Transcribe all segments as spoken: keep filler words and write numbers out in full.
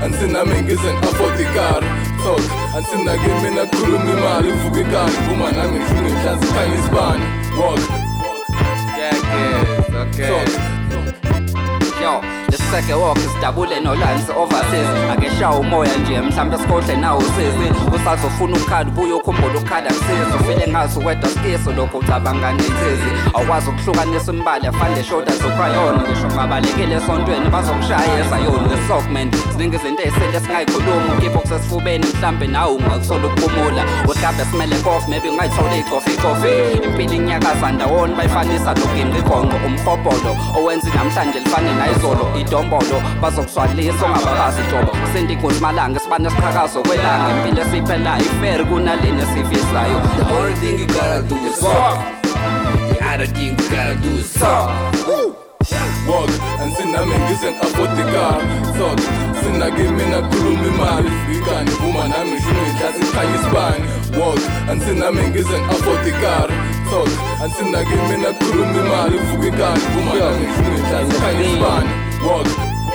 ansinami ngize ngi-afford ikari talk ansinake mina khuluma imali uvuka ikani vuma nami ngishunge nhlansi khanye isibani walk Jackets, okay. Yo, the second walk is double no lines overseas. Akeshawa umoya nje mhlambe sikhohle nawo usisi usazofuna ukhadi buye ukhumbula ukhadi akusizo ufile ngazi wedwa skiso lokho ucabanga nensizi awukwazi ukuhlukanisa imbali afande shoulder to cry on ngisho ngabalekile esontweni bazokushaya ezayoni ngesockman ziningi izinto ezisele singayikhuluma ukipho kusesifubeni mhlambe nawe ungakusola ukuphumula uhlabe smele coffee maybe ungayithola icoffee coffee impilo inyakaza ndawoni bayifanisa noginqi ikhongo umkhobholo owenza namhlanje lifane nayizolo idombolo bazokuswalisa ongabakazi jobo sindi kuzimalanga sibane siqhakazo kwelanga impilo esiphela ifair kunalena sifisayo The only thing you gotta do is walk. The other thing you gotta do is talk. walk ansinami ngize ngi-afford ikari talk sinake mina khuluma imali ufika ikani vuma nami ngishunge nhlansi khanye isibani walk ansinami ngize ngi-afford ikari talk ansinake mina khuluma imali uvuka ikani vuma nami ngishunge nhlansi khanye isibani walk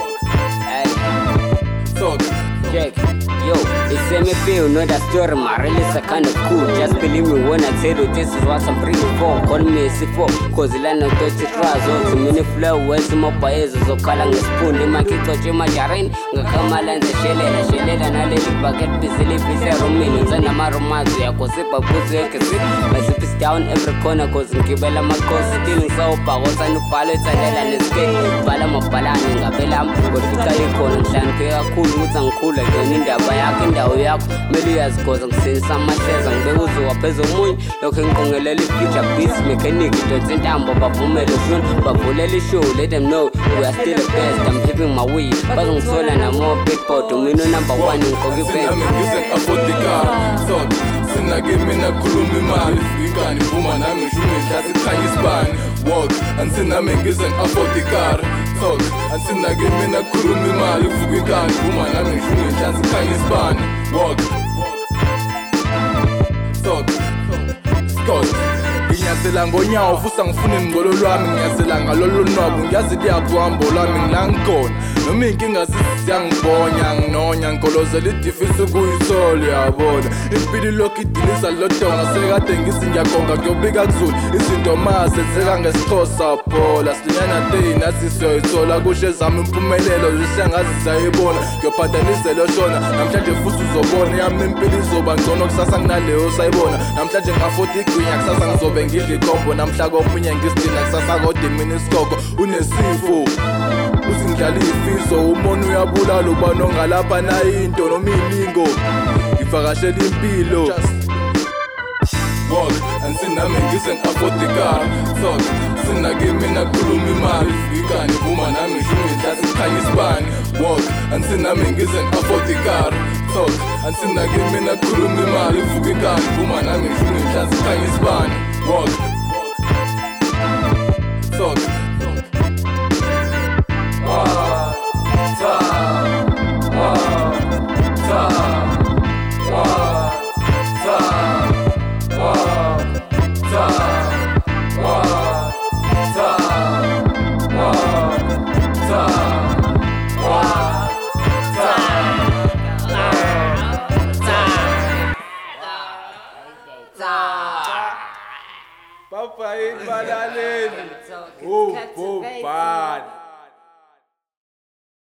talk Check. Yo, it's M F A, know that story, my release are kinda cool. Just believe me when I tell you this is what I'm bringing for. Call me C four, cause the line of thirty tries on to many flowers, my pairs, so calling a spoon. The monkey touch my jarring, the Kamala and the Shelley, Shelley, and I let it baguette busily with their Romanians and Amaromazi. I was a pussy, I can see my zip is down every corner, cause in Kibela, my coast, stealing so power, and the pilots and then escape. Palama Palani, Gabelam, but Fikaiko and Shankia, cool woods and cool again in the yakindawo yakho mele uyazikhoza ngisenzisa amahleza ngibekuzo waphezulu umunye lokho engiqongelele future beats mechanic dot intambo bavumele zone bavulele show let them know we are still the best I'm hitting my way bazongisola namo big pot umino number one ngikoke sinami ngize ngi-afford ikari talk sinake mina khuluma imali ufika ikani vuma nami ngishunge nhlansi khanye isibani walk ansinami ngize ngi-afford ikari talk ansinake mina khuluma imali uvuka ikani vuma nami ngishunge nhlansi khanye isibani walk talk Scott nginyazela ngonyawo futhi angifuni ngqolo lwami nginyazela ngalolu nwabu ngiyazi liyapho hambo lwami ngila ngikhona noma inkinga sisiyangibona nginonya ngigolozela idifisi ukuyithola yabona impilo lokhu idiliza lodonga sekade ngithi ngiyakonga kuyobika kuzulu izinto masenzeka ngesixhosa phola silinyana day nathi siyoyithola kushe zami impumelelo zisengazi sayibona ngiyophathanise loshona namhlanje futhi uzobona yami impilo izoba ngcono kusasa nginaleyo sayibona namhlanje ngafota igwinya kusasa ngizobe ngidla ikhombo namhla komunye ngisidina kusasa kodwa mina isikoko unesifo usingidlala ifiso umono uyabulala uba nongalapha nayo into noma iningo ngivakashela impilo walk ansinami ngize ngi-afford ikari talk sinake mina khuluma imali ufika ikani vuma nami ngishunge nhlansi khanye isibani walk ansinami ngize ngi-afford ikari talk ansinake mina khuluma imali uvuka ikani vuma nami ngishunge nhlansi khanye isibani walk talk Papa, balaleni. Oh, oh, bad.